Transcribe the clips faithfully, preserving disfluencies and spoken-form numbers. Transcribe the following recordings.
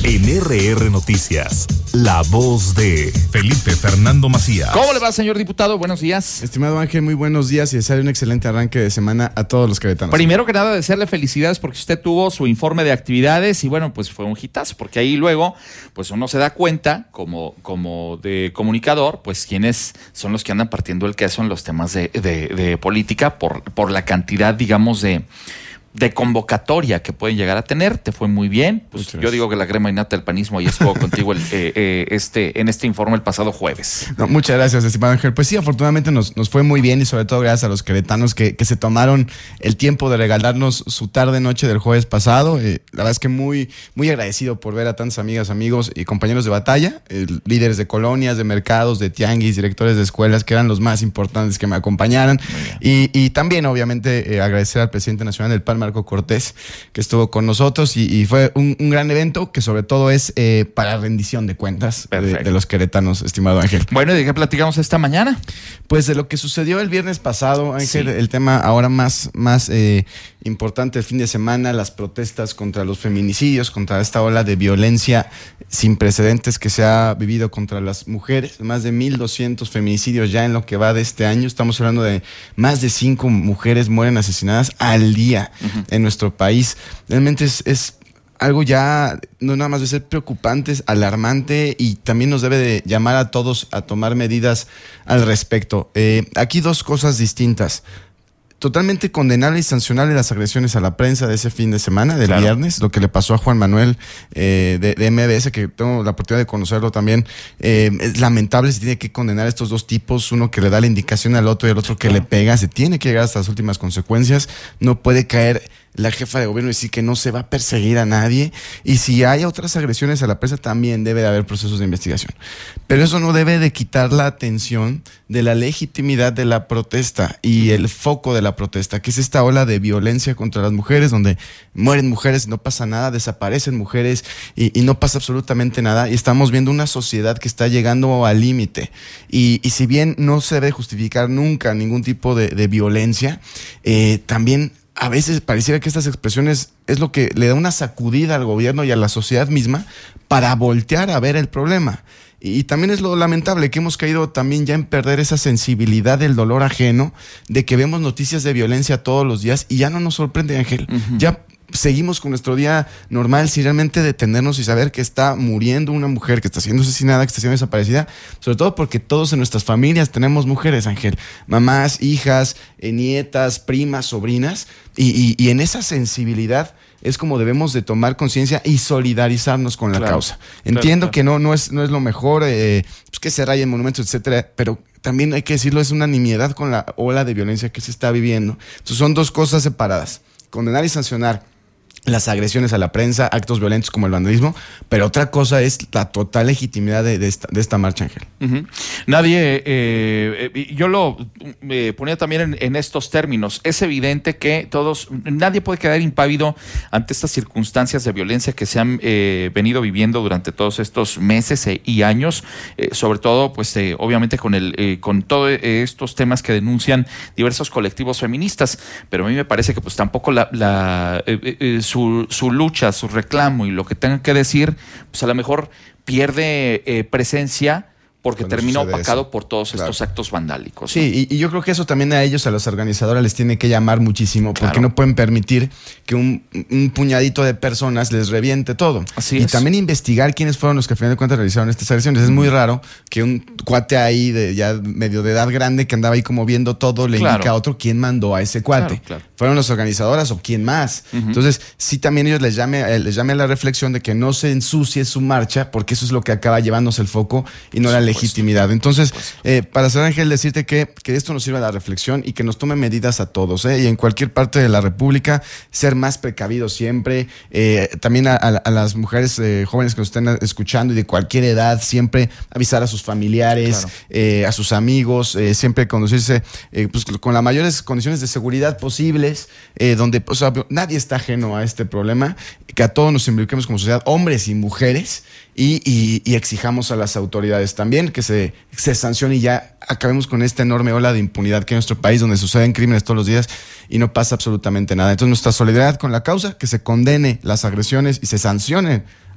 En R R Noticias, la voz de Felipe Fernando Macías. ¿Cómo le va, señor diputado? Buenos días. Estimado Ángel, muy buenos días y desearle un excelente arranque de semana a todos los queretanos. Primero que nada, desearle felicidades porque usted tuvo su informe de actividades y bueno, pues fue un hitazo, porque ahí luego, pues uno se da cuenta, como, como de comunicador, pues quiénes son los que andan partiendo el queso en los temas de, de, de política por, por la cantidad, digamos, de... de convocatoria que pueden llegar a tener. Te fue muy bien. Pues yo digo que la crema innata del panismo ahí estuvo contigo el, eh, eh, este, en este informe el pasado jueves. No, muchas gracias, estimado Ángel. Pues sí, afortunadamente nos, nos fue muy bien y sobre todo gracias a los queretanos que, que se tomaron el tiempo de regalarnos su tarde-noche del jueves pasado. Eh, la verdad es que muy, muy agradecido por ver a tantas amigas, amigos y compañeros de batalla, eh, líderes de colonias, de mercados, de tianguis, directores de escuelas, que eran los más importantes que me acompañaran. Y, y también, obviamente, eh, agradecer al presidente nacional del P A N, Marco Cortés, que estuvo con nosotros y, y fue un, un gran evento que sobre todo es eh, para rendición de cuentas de, de los queretanos, estimado Ángel. Bueno, ¿y de qué platicamos esta mañana? Pues de lo que sucedió el viernes pasado, Ángel, sí. El tema ahora más, más eh, importante el fin de semana, las protestas contra los feminicidios, contra esta ola de violencia sin precedentes que se ha vivido contra las mujeres, más de mil doscientos feminicidios ya en lo que va de este año. Estamos hablando de más de cinco mujeres mueren asesinadas al día. Uh-huh. En nuestro país. Realmente es, es algo ya, no nada más de ser preocupante, es alarmante y también nos debe de llamar a todos a tomar medidas al respecto. Eh, aquí dos cosas distintas. Totalmente condenable y sancionable las agresiones a la prensa de ese fin de semana, del claro. viernes, lo que le pasó a Juan Manuel eh, de, de M B S, que tengo la oportunidad de conocerlo también. Eh, es lamentable, se tiene que condenar a estos dos tipos, uno que le da la indicación al otro y el otro que claro. le pega, se tiene que llegar hasta las últimas consecuencias, no puede caer la jefa de gobierno y decir que no se va a perseguir a nadie, y si hay otras agresiones a la prensa también debe de haber procesos de investigación, pero eso no debe de quitar la atención de la legitimidad de la protesta y el foco de la protesta, que es esta ola de violencia contra las mujeres, donde mueren mujeres y no pasa nada, desaparecen mujeres y, y no pasa absolutamente nada, y estamos viendo una sociedad que está llegando al límite, y, y si bien no se debe justificar nunca ningún tipo de, de violencia, eh, también a veces pareciera que estas expresiones es lo que le da una sacudida al gobierno y a la sociedad misma para voltear a ver el problema. Y también es lo lamentable que hemos caído también ya en perder esa sensibilidad del dolor ajeno, de que vemos noticias de violencia todos los días y ya no nos sorprende, Ángel. Uh-huh. Ya seguimos con nuestro día normal sin realmente detenernos y saber que está muriendo una mujer, que está siendo asesinada, que está siendo desaparecida, sobre todo porque todos en nuestras familias tenemos mujeres, Ángel, mamás, hijas, eh, nietas, primas, sobrinas, y, y, y en esa sensibilidad es como debemos de tomar conciencia y solidarizarnos con la claro, causa. Entiendo claro, claro. que no, no, es, no es lo mejor, eh, pues que se rayen monumentos, etcétera, pero también hay que decirlo, es una nimiedad con la ola de violencia que se está viviendo. Entonces son dos cosas separadas, condenar y sancionar las agresiones a la prensa, actos violentos como el vandalismo, pero otra cosa es la total legitimidad de, de, esta, de esta marcha, Ángel. Uh-huh. Nadie, eh, eh, yo lo eh, ponía también en, en estos términos, es evidente que todos, nadie puede quedar impávido ante estas circunstancias de violencia que se han eh, venido viviendo durante todos estos meses eh, y años, eh, sobre todo, pues eh, obviamente con, el, eh, con todos estos temas que denuncian diversos colectivos feministas, pero a mí me parece que pues tampoco la... la eh, eh, Su, su lucha, su reclamo y lo que tengan que decir, pues a lo mejor pierde eh, presencia porque Cuando termina opacado eso. por todos claro. estos actos vandálicos. ¿no? Sí, y, y yo creo que eso también a ellos, a los organizadores, les tiene que llamar muchísimo, porque claro. no pueden permitir que un, un puñadito de personas les reviente todo. Así y es. también investigar quiénes fueron los que al final de cuentas realizaron estas agresiones. Mm. Es muy raro que un cuate ahí, de ya medio de edad grande, que andaba ahí como viendo todo, le claro. indica a otro quién mandó a ese cuate. Claro, claro. ¿Fueron las organizadoras o quién más? Uh-huh. Entonces, sí también ellos les llame, les llame a la reflexión de que no se ensucie su marcha, porque eso es lo que acaba llevándose el foco y no la legitimidad. Entonces, eh, para cerrar, Ángel, decirte que, que esto nos sirva a la reflexión y que nos tome medidas a todos, ¿eh? Y en cualquier parte de la República, ser más precavidos siempre. Eh, también a, a las mujeres eh, jóvenes que nos estén escuchando y de cualquier edad, siempre avisar a sus familiares, claro. eh, a sus amigos, eh, siempre conducirse eh, pues, con las mayores condiciones de seguridad posibles, eh, donde o sea, nadie está ajeno a este problema, que a todos nos involucremos como sociedad, hombres y mujeres, y, y, y exijamos a las autoridades también que se, se sancione y ya acabemos con esta enorme ola de impunidad que hay en nuestro país, donde suceden crímenes todos los días y no pasa absolutamente nada. Entonces, nuestra solidaridad con la causa, que se condene las agresiones y se sancionen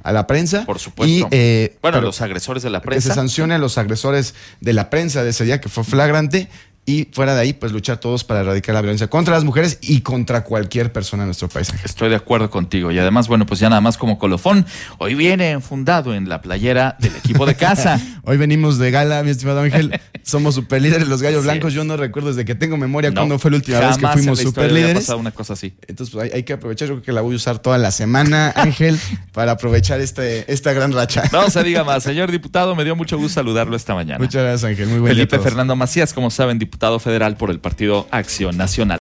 a la prensa. Por supuesto. Y, eh, bueno, los agresores de la prensa. Que se sancione a los agresores de la prensa de ese día, que fue flagrante. Y fuera de ahí, pues luchar todos para erradicar la violencia contra las mujeres y contra cualquier persona en nuestro país. Estoy de acuerdo contigo. Y además, bueno, pues ya nada más como colofón, hoy viene enfundado en la playera del equipo de casa. Hoy venimos de gala, mi estimado Ángel. Somos superlíderes los Gallos sí. Blancos. Yo no recuerdo desde que tengo memoria no, cuándo fue la última vez que fuimos superlíderes. Una cosa así. Entonces, pues, hay, hay que aprovechar. Yo creo que la voy a usar toda la semana, Ángel, para aprovechar este, esta gran racha. No se diga más. Señor diputado, me dio mucho gusto saludarlo esta mañana. Muchas gracias, Ángel. Muy buen día. Felipe Fernando Macías, como saben, diputado federal por el Partido Acción Nacional.